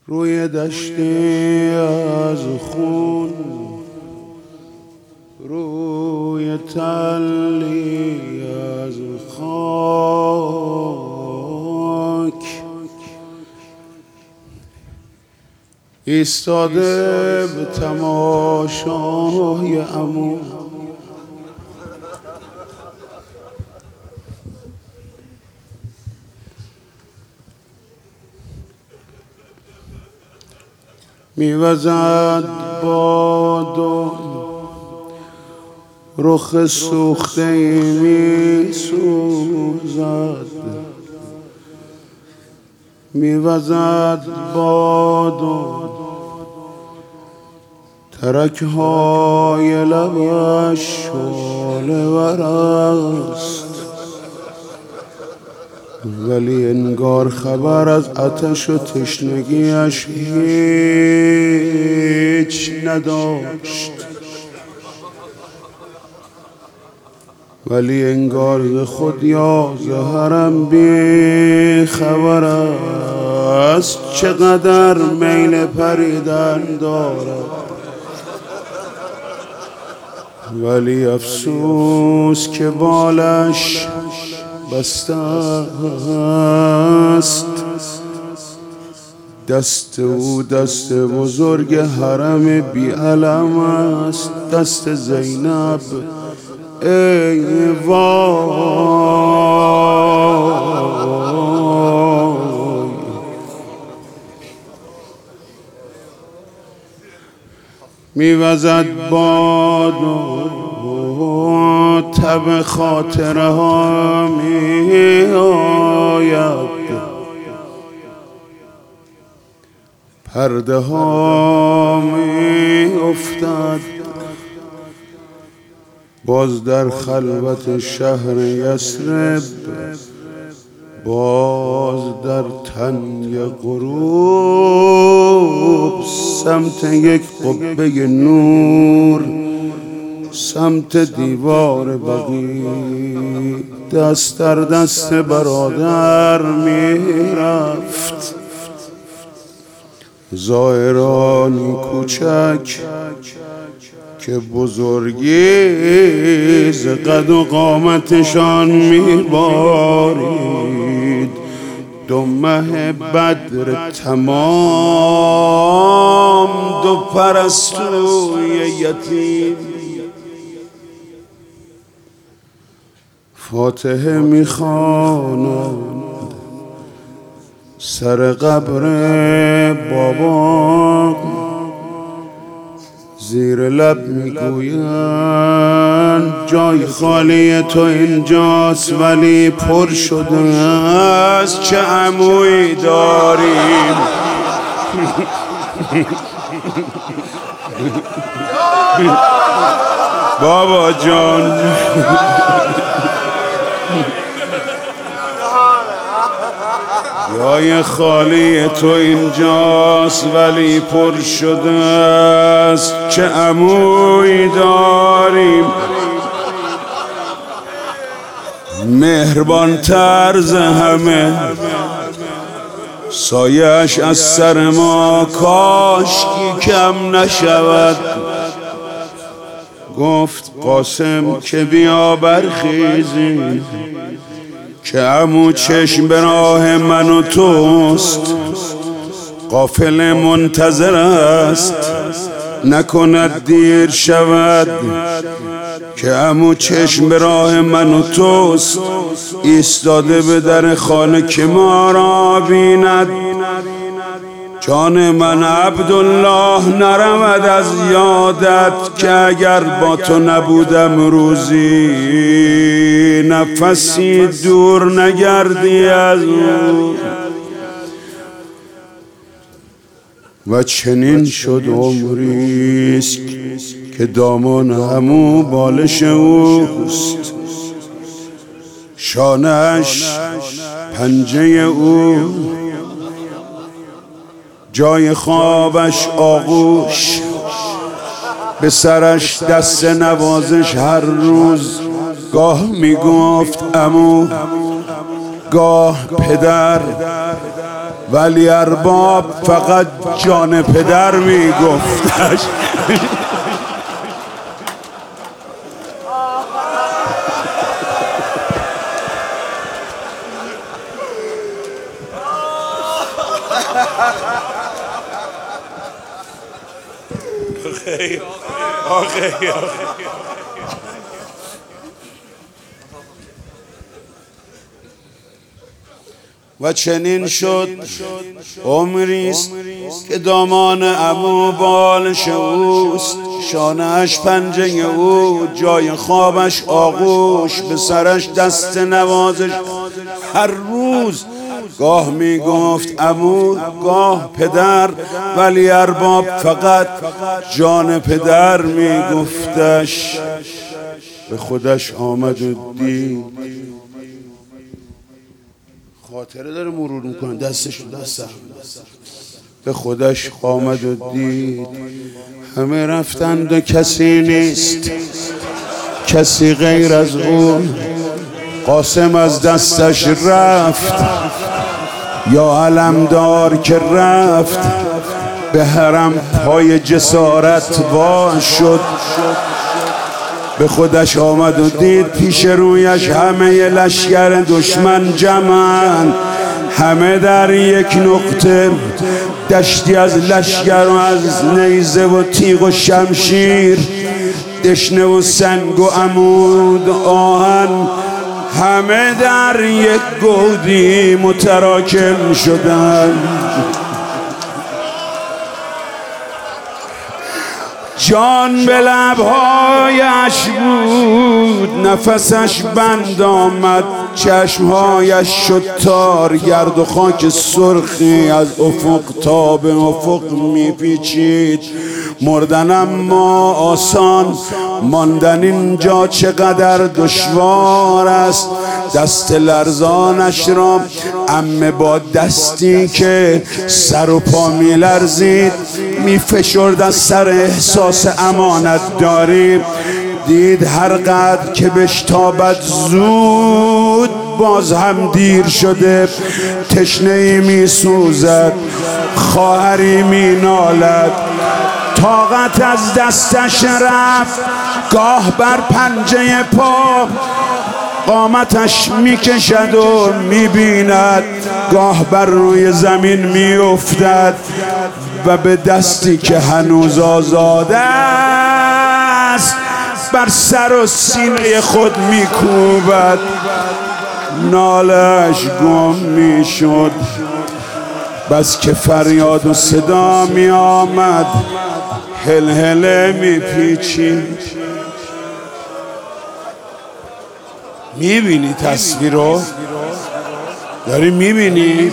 روی دشتی از خون، روی تلی از خاک ایستاده به تماشای عمو. میوزد باد و رخ سوخته میسوزد، میوزد باد و ترکهای لبش شعله ور است، ولی انگار خبر از آتش و تشنگیش هیچ نداشت، ولی انگار ز خود یا ز حرم بی خبر است، چقدر میل پریدن دارد، ولی افسوس که بالش بسته است. دست او دست بزرگ حرم بی علم است، دست زینب ای وای. میوزد باد و تب خاطره ها می آید، پرده ها می افتد، باز در خلوت شهر یثرب، باز در تنگ غروب سمت یک قبه نور، سمت دیوار بقیع دست در دست برادر میرفت. زائرانی کوچک که بزرگی ز قد و قامتشان میبارید، دو مه بدر تمام، دو پرستوی یتیم. فاتحه میخواند سر قبر بابا، زیر لب میگویند جای خالی تو اینجاست، ولی پر شده است، چه عمویی داریم. بابا جان جای خالی تو اینجاست، ولی پر شده است، چه عمویی داریم. مهربان طرز همه، سایش از سر ما کاشکی کم نشود. گفت قاسم که بیا برخیزی، که عمو چشم به راه من و توست، قافله منتظر است، نکند دیر شود. که عمو چشم به راه من و توست، ایستاده به در خانه که ما را بیند. جان من عبدالله نرمد از یادت، که اگر با تو نبودم روزی نفسی دور نگردی از او. و چنین شد عمریست که دامان عمو بالش اوست، شانه‌اش پنجه او، جای خوابش آغوش، به سرش دست نوازش. هر روز گاه میگفت عمو، گاه پدر، ولی ارباب فقط جان پدر میگفتش. و چنین شد عمریست که دامان عمو بالش اوست، شانه‌اش پنجه او، جای خوابش آغوش، به سرش دست نوازش هر روز. گاه میگفت عمو گاه پدر، ولی ارباب فقط جان پدر میگفتش. به خودش آمد و دید، خاطره داره مرور میکنه دستش رو دستم. به خودش آمد و دید همه رفتند و کسی نیست، کسی غیر از اون. قاسم از دستش رفت، یا علمدار که رفت، به حرم پای جسارت وا شد. به خودش آمد و دید پیش رویش همه لشکر دشمن جمعن، همه در یک نقطه، دشتی از لشکر و از نیزه و تیغ و شمشیر، دشنه و سنگ و عمود آهن، همه در یک گودی متراکم شدن. جان به لبهایش بود، نفسش بند آمد، چشمهایش شد تار، گرد و خاک سرخی از افق تا به افق میپیچید. مردن اما آسان، ماندن اینجا چقدر دشوار است. دست لرزانش را عمه با دستی که سر و پا میلرزید میفشرد از سر احساس امانت داری. دید هر قدر که بشتابد زود باز هم دیر شده. تشنه‌ای میسوزد، خواهری مینالد، طاقت از دستش رفت. گاه بر پنجه پا قامتش میکشد و میبیند، گاه بر روی زمین میافتد و به دستی که هنوز آزاده است بر سر و سینه خود میکوبد. نالش گم میشد، بس که فریاد و صدا میآمد، هلهله میپیچید. میبینی تصویر رو؟ داری میبینی؟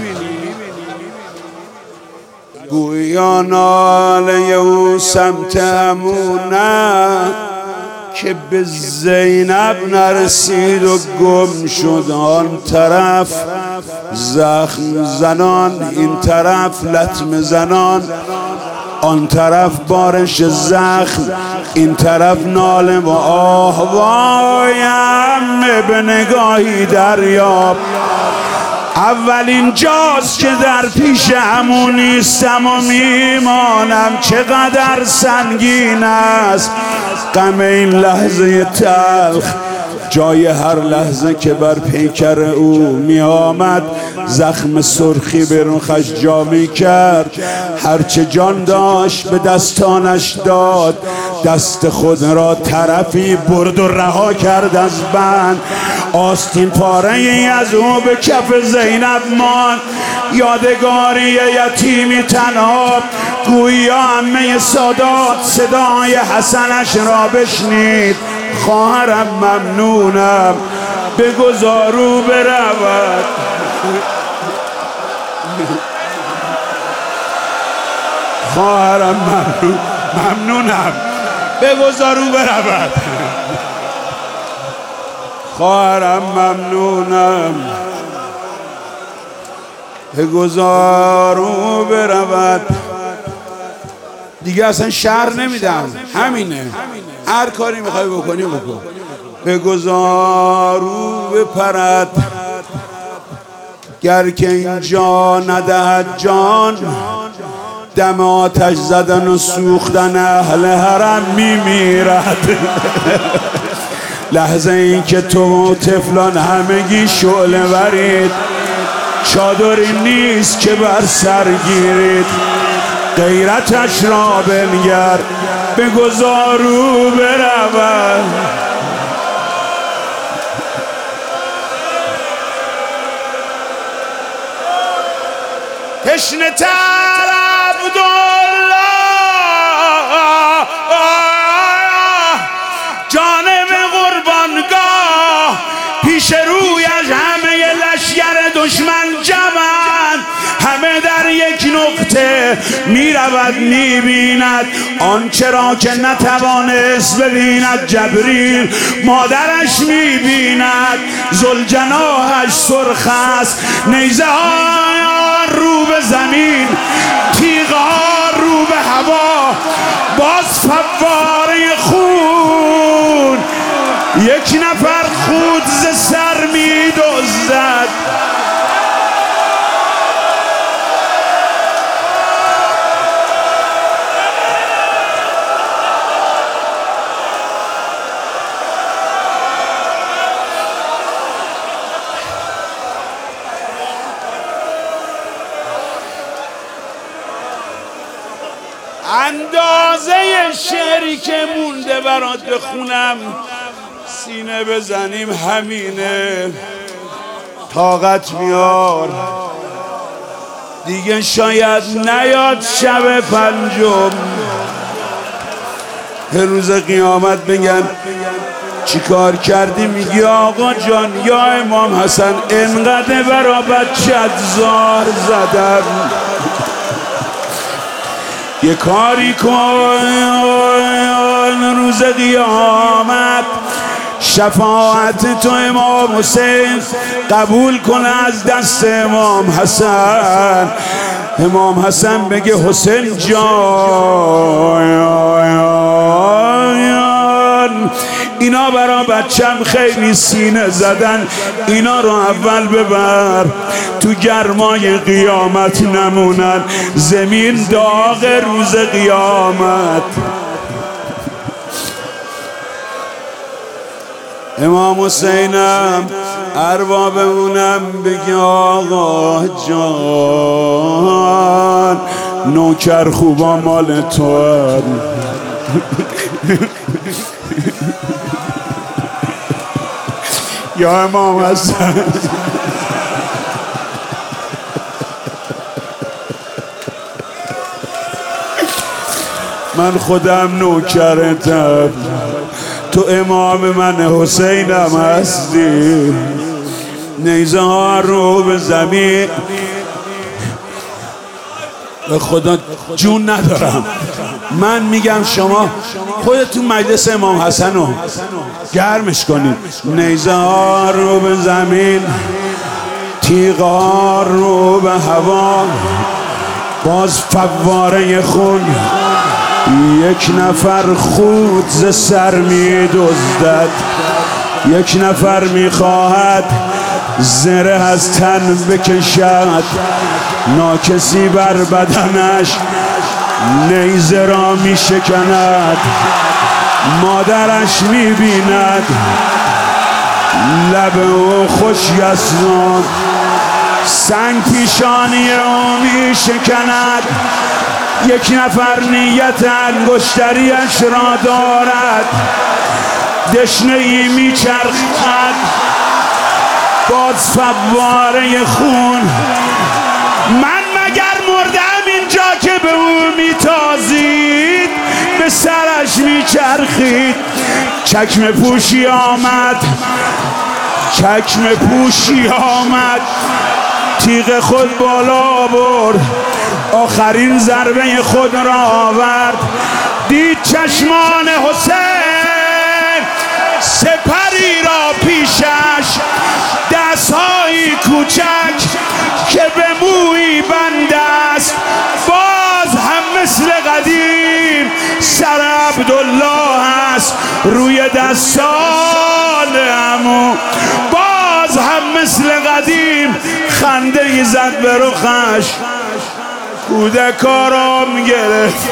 گویا ناله او سمت عمونه که به زینب نرسید و گم شد. آن طرف زخم زنان، این طرف لطم زنان، آن طرف بارش زخم، این طرف ناله و آه. وایم به نگاهی دریاب، اولین جاست که در پیش عمو نیستم و میمانم. چقدر سنگین است غم این لحظه تلخ، جای هر لحظه که بر پیکر او می آمد زخم سرخی به رخش جا می کرد. هرچه جان داشت به دستانش داد، دست خود را طرفی برد و رها کرد از بند. آستین پاره ای از او به کف زینب ماند، یادگاری یتیمی تنها. گویا عمه سادات صدای حسنش را بشنید. خواهرم ممنونم، بگذار او برود. خواهرم ممنونم، بگذار او برود. خواهرم ممنونم، بگذار او برود. دیگه اصلا شر نمیدم، همینه. هر کاری میخوای بکنی بکن. بگذار او بپرد. گر که اینجا ندهد جان دم آتش زدن و سوختن اهل حرم میمیرد. لحظه این که تو و طفلان همگی شعله ورید، چادری نیست که بر سر گیرید، غیرتش را بنگر بگذار او برود. تشنه تر عبدالله جانب قربانگاه، پیش رویش همه لشکر دشمن جمعند، همه در یک نقطه می رود می بیند آنچه را که نتوانست ببیند. جبریل مادرش می بیند، ذوالجناحش سرخ است، نیزه ها رو به زمین، تیغ ها رو به هوا، باز فواره خون، یک نفر خود ز سر می دزدد. اندازه شعری که مونده برات بخونم، سینه بزنیم همینه. طاقت میار دیگه، شاید نیاد شب پنجم، روز قیامت بگن چی کار کردی؟ میگی آقا جان یا امام حسن انقدر برا بچت زار زدم، یه کاری کن روز قیامت، شفاعت تو امام حسین قبول کن از دست امام حسن. امام حسن بگه حسین جان اینا برا بچم خیلی سینه زدن، اینا رو اول ببر تو گرمای قیامت نمونن، زمین داغ روز قیامت. امام حسینم اربابمونم بگی آقا جان نوکر خوبا مال تو هم. یا امام حسن من خودم نوکرتم، تو امام من حسینم هستی، نیزه ها رو به زمین. به خدا جون ندارم، من میگم شما خودتون مجلس امام حسن رو گرمش کنید. نیزه ها رو به زمین، تیغ ها رو به هوا، باز فواره خون، یک نفر خود ز سر می دزدد، یک نفر می خواهد زره از تن بکشد، ناکسی بر بدنش نیزه را می شکند، مادرش می بیند لب او خوش یسنان، سنگ پیشانی او می شکند، یک نفر نیت انگشتریش را دارد، دشنه ای می چرخد، باز فواره خون. من مگر مردم اینجا که به او می تازید، به سرش می چرخید. چکمه پوشی آمد، چکمه پوشی آمد، تیغ خود بالا برد، آخرین ضربه خود را آورد، دید چشمان حسین سپری را پیشش، دستهایی کوچک که به مویی بند است، باز هم مثل قدیم سر عبدالله است روی دستان عمو، باز هم مثل قدیم خنده ای زد به رخش، کودکارم گرفت.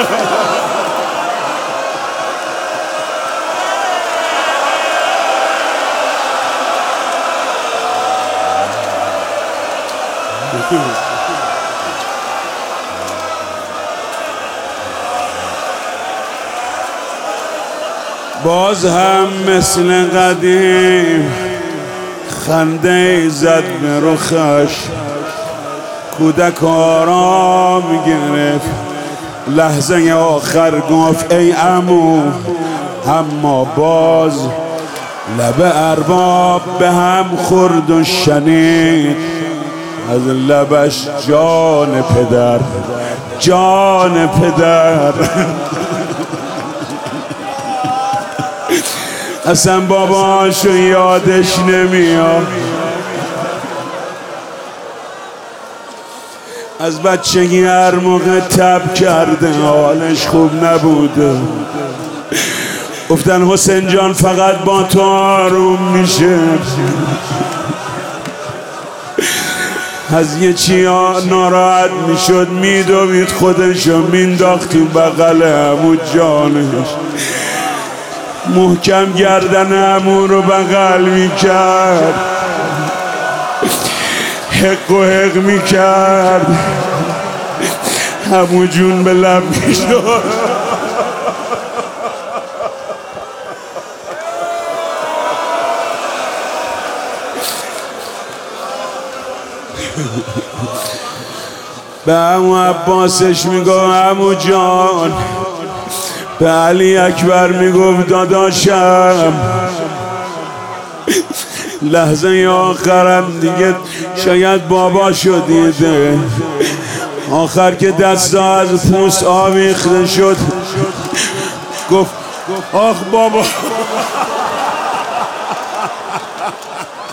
باز هم مثل قدیم خنده ای زد به رخش، کودک آرام گرفت. لحظه آخر گفت ای عمو، اما باز لب ارباب به هم خورد و شنید از لبش جان پدر، جان پدر. اصلا باباشو یادش نمیاد، از بچگی هر موقع تب کرده حالش خوب نبوده. گفتن حسین جان فقط با تو آروم میشه. از یه چیا ناراحت میشد میدوید خودشو مینداخت تو بغل عمو جانش، محکم گردن عمو رو بغل میکرد، حق و حق میکرد، عمو جون به لب میشد. به عمو عباسش میگفت عمو جان، به علی اکبر میگفت داداشم. لحظه آخرم دیگه شاید باباشو دیده، آخر که دستا از پوست آویخته شد گفت آخ بابا.